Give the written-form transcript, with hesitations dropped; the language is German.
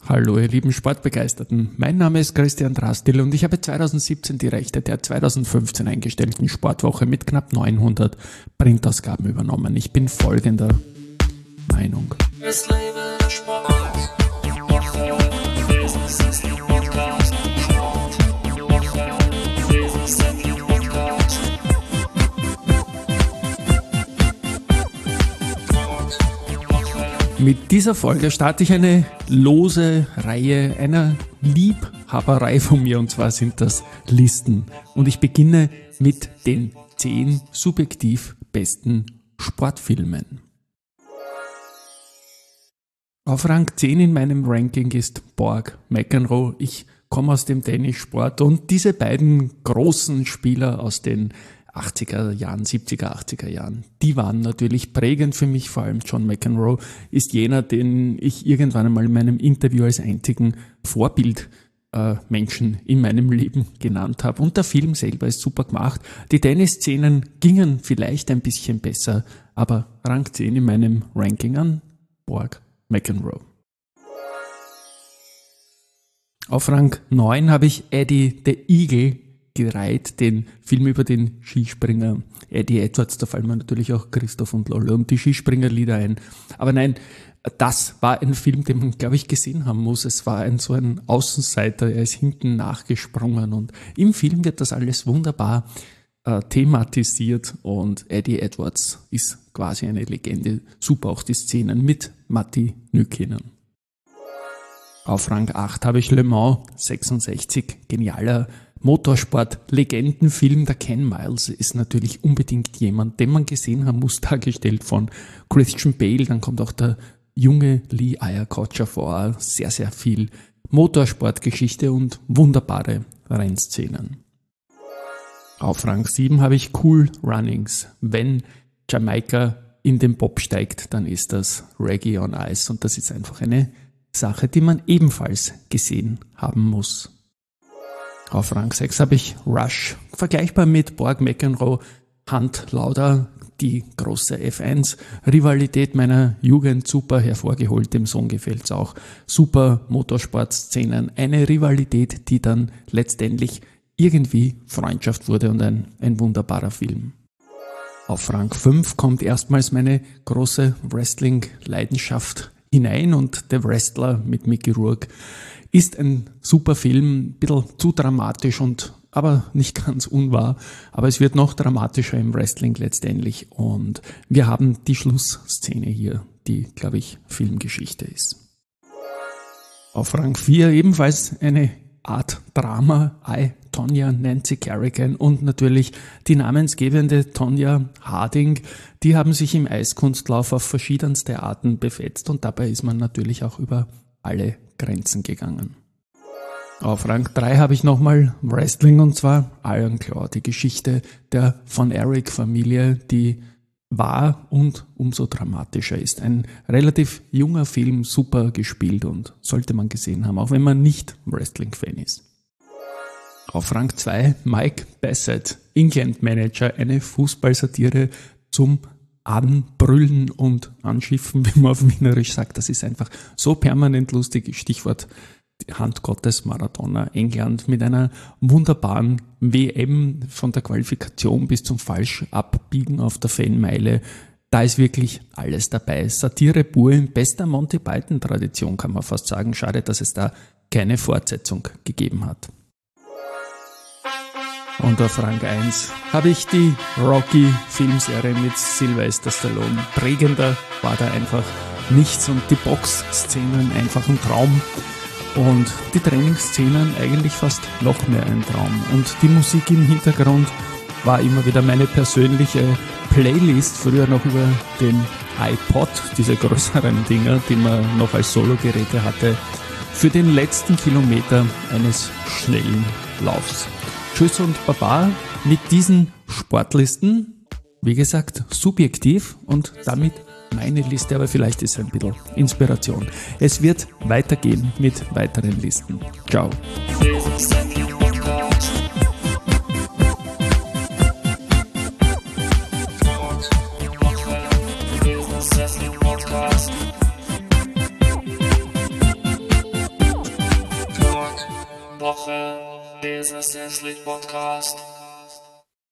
Hallo ihr lieben Sportbegeisterten, mein Name ist Christian Drastil und ich habe 2017 die Rechte der 2015 eingestellten Sportwoche mit knapp 900 Printausgaben übernommen. Ich bin folgender Meinung. Es lebe der Sport. Mit dieser Folge starte ich eine lose Reihe einer Liebhaberei von mir, und zwar sind das Listen. Und ich beginne mit den 10 subjektiv besten Sportfilmen. Auf Rang 10 in meinem Ranking ist Borg McEnroe. Ich komme aus dem Tennissport und diese beiden großen Spieler aus den 80er Jahren, 70er, 80er Jahren, die waren natürlich prägend für mich, vor allem John McEnroe ist jener, den ich irgendwann einmal in meinem Interview als einzigen Vorbild Menschen in meinem Leben genannt habe. Und der Film selber ist super gemacht. Die Tennisszenen gingen vielleicht ein bisschen besser, aber Rang 10 in meinem Ranking an Borg McEnroe. Auf Rang 9 habe ich Eddie the Eagle gereiht, den Film über den Skispringer Eddie Edwards. Da fallen mir natürlich auch Christoph und Lolle und die Skispringerlieder ein. Aber nein, das war ein Film, den man, glaube ich, gesehen haben muss. Es war so ein Außenseiter, er ist hinten nachgesprungen und im Film wird das alles wunderbar thematisiert und Eddie Edwards ist quasi eine Legende. Super auch die Szenen mit Matti Nykänen. Auf Rang 8 habe ich Le Mans 66, genialer Motorsport-Legendenfilm. Der Ken Miles ist natürlich unbedingt jemand, den man gesehen haben muss, dargestellt von Christian Bale. Dann kommt auch der junge Lee Iacocca vor. Sehr, sehr viel Motorsportgeschichte und wunderbare Rennszenen. Auf Rang 7 habe ich Cool Runnings. Wenn Jamaika in den Bob steigt, dann ist das Reggae on Ice und das ist einfach eine Sache, die man ebenfalls gesehen haben muss. Auf Rang 6 habe ich Rush, vergleichbar mit Borg McEnroe, Hunt Lauda, die große F1-Rivalität meiner Jugend, super hervorgeholt, dem Sohn gefällt's auch. Super Motorsportszenen, eine Rivalität, die dann letztendlich irgendwie Freundschaft wurde und ein wunderbarer Film. Auf Rang 5 kommt erstmals meine große Wrestling-Leidenschaft hinein und der Wrestler mit Mickey Rourke ist ein super Film, ein bisschen zu dramatisch aber nicht ganz unwahr, aber es wird noch dramatischer im Wrestling letztendlich und wir haben die Schlussszene hier, die, glaube ich, Filmgeschichte ist. Auf Rang 4 ebenfalls eine Art Drama, I, Tonya, Nancy Kerrigan und natürlich die namensgebende Tonya Harding, die haben sich im Eiskunstlauf auf verschiedenste Arten befetzt und dabei ist man natürlich auch über alle Grenzen gegangen. Auf Rang 3 habe ich nochmal Wrestling und zwar Iron Claw, die Geschichte der Von Erich-Familie, die war und umso dramatischer ist. Ein relativ junger Film, super gespielt und sollte man gesehen haben, auch wenn man nicht Wrestling-Fan ist. Auf Rang 2 Mike Bassett, England Manager, eine Fußballsatire zum Anbrüllen und Anschiffen, wie man auf Wienerisch sagt. Das ist einfach so permanent lustig. Stichwort Hand Gottes Maradona, England mit einer wunderbaren WM von der Qualifikation bis zum Falschabbiegen auf der Fanmeile. Da ist wirklich alles dabei. Satire pur in bester Monty Python-Tradition, kann man fast sagen. Schade, dass es da keine Fortsetzung gegeben hat. Und auf Rang 1 habe ich die Rocky-Filmserie mit Sylvester Stallone. Prägender war da einfach nichts und die Boxszenen einfach ein Traum. Und die Trainingsszenen eigentlich fast noch mehr ein Traum. Und die Musik im Hintergrund war immer wieder meine persönliche Playlist, früher noch über den iPod, diese größeren Dinger, die man noch als Sologeräte hatte, für den letzten Kilometer eines schnellen Laufs. Tschüss und Baba mit diesen Sportlisten, wie gesagt, subjektiv und damit meine Liste, aber vielleicht ist es ein bisschen Inspiration. Es wird weitergehen mit weiteren Listen. Ciao. Woche, dieser Senslich Podcast.